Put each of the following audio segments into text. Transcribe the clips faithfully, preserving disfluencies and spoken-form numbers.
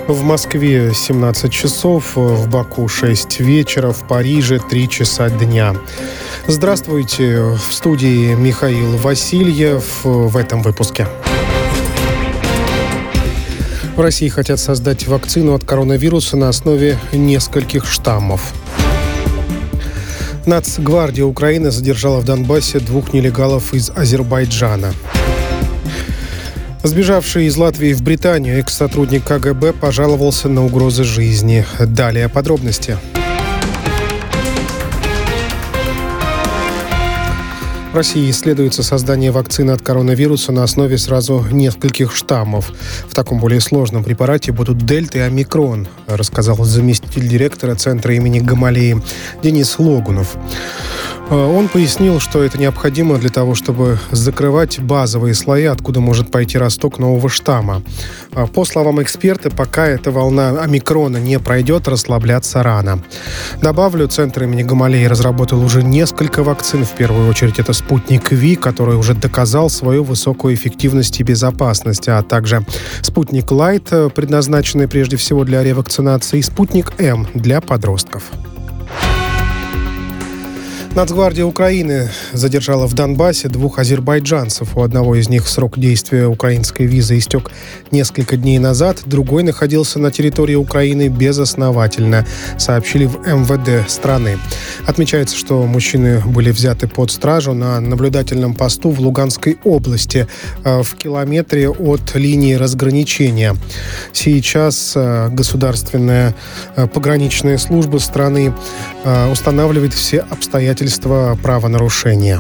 В Москве семнадцать часов, в Баку шесть вечера, в Париже три часа дня. Здравствуйте, в студии Михаил Васильев в этом выпуске. В России хотят создать вакцину от коронавируса на основе нескольких штаммов. Нацгвардия Украины задержала в Донбассе двух нелегалов из Азербайджана. Сбежавший из Латвии в Британию экс-сотрудник ка гэ бэ пожаловался на угрозы жизни. Далее подробности. В России исследуется создание вакцины от коронавируса на основе сразу нескольких штаммов. В таком более сложном препарате будут дельта и омикрон, рассказал заместитель директора Центра имени Гамалеи Денис Логунов. Он пояснил, что это необходимо для того, чтобы закрывать базовые слои, откуда может пойти росток нового штамма. По словам эксперта, пока эта волна омикрона не пройдет, расслабляться рано. Добавлю, Центр имени Гамалеи разработал уже несколько вакцин. В первую очередь это «Спутник Ви», который уже доказал свою высокую эффективность и безопасность, а также «Спутник Лайт», предназначенный прежде всего для ревакцинации, и «Спутник М» для подростков. Нацгвардия Украины задержала в Донбассе двух азербайджанцев. У одного из них срок действия украинской визы истек несколько дней назад, другой находился на территории Украины безосновательно, сообщили в эм вэ дэ страны. Отмечается, что мужчины были взяты под стражу на наблюдательном посту в Луганской области, в километре от линии разграничения. Сейчас государственная пограничная служба страны устанавливает все обстоятельства правонарушения.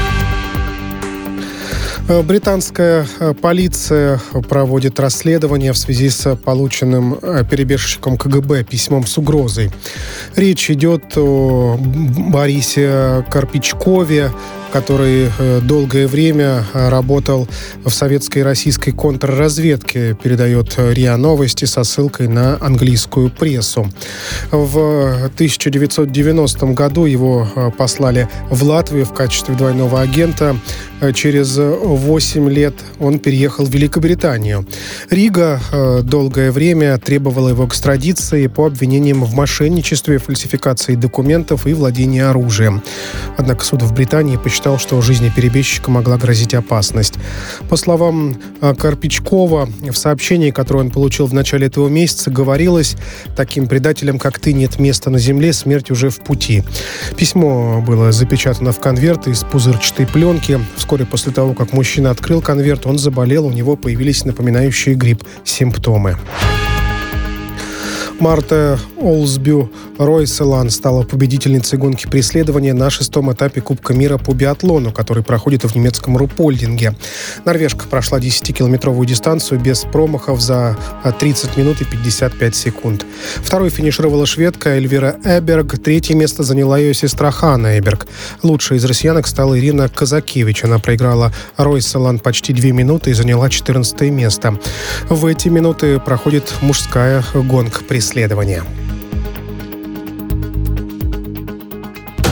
Британская полиция проводит расследование в связи с полученным перебежчиком ка гэ бэ письмом с угрозой. Речь идет о Борисе Карпичкове, который долгое время работал в советской и российской контрразведке, передает РИА Новости со ссылкой на английскую прессу. В тысяча девятьсот девяностом году его послали в Латвию в качестве двойного агента. Через восемь лет он переехал в Великобританию. Рига долгое время требовала его экстрадиции по обвинениям в мошенничестве, фальсификации документов и владении оружием. Однако суд в Британии посчитал, что жизни перебежчика могла грозить опасность. По словам Карпичкова, в сообщении, которое он получил в начале этого месяца, говорилось: «Таким предателям, как ты, нет места на земле, смерть уже в пути». Письмо было запечатано в конверт из пузырчатой пленки. Вскоре после того, как мужчина открыл конверт, он заболел, у него появились напоминающие грипп симптомы. Марта Олсбю-Ройселан стала победительницей гонки преследования на шестом этапе Кубка мира по биатлону, который проходит в немецком Рупольдинге. Норвежка прошла десятикилометровую дистанцию без промахов за тридцать минут и пятьдесят пять секунд. Второй финишировала шведка Эльвира Эберг. Третье место заняла ее сестра Ханна Эберг. Лучшей из россиянок стала Ирина Казакевич. Она проиграла Ройселан почти две минуты и заняла четырнадцатое место. В эти минуты проходит мужская гонка преследования.